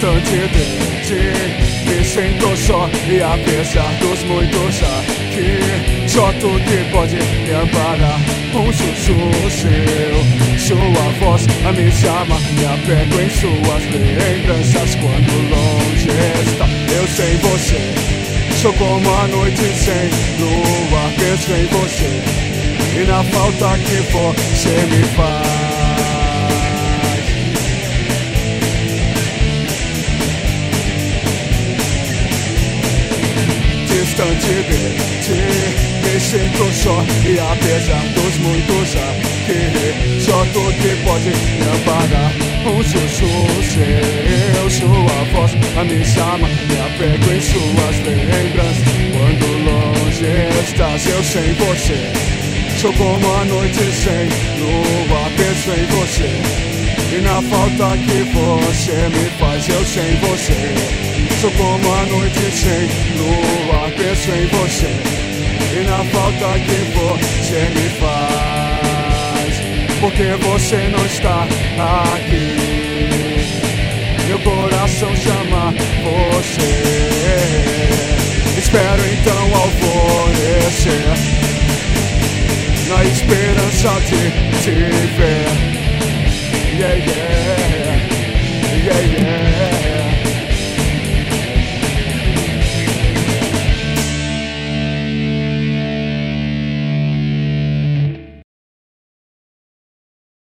distante de ti, me sinto só. E apesar dos muitos aqui, só tu que pode me amparar. Um sussurro seu, sua voz a me chama. Me apego em suas lembranças quando longe está. Eu sem você, sou como a noite sem lua. Penso em você e na falta que você me faz. Distante de ti, me sinto só. E apesar dos muitos aqui, só tu que pode me amparar. Um sussurro seu, sua voz a me chama. Me apego em suas lembranças quando longe estás. Eu sem você, sou como a noite sem lua. Penso em você e na falta que você me faz. Eu sem você, sou como a noite sem lua. Penso em você e na falta que você me faz. Porque você não está aqui, meu coração chama você. Espero então alvorecer, na esperança de te ver. Yeah, yeah.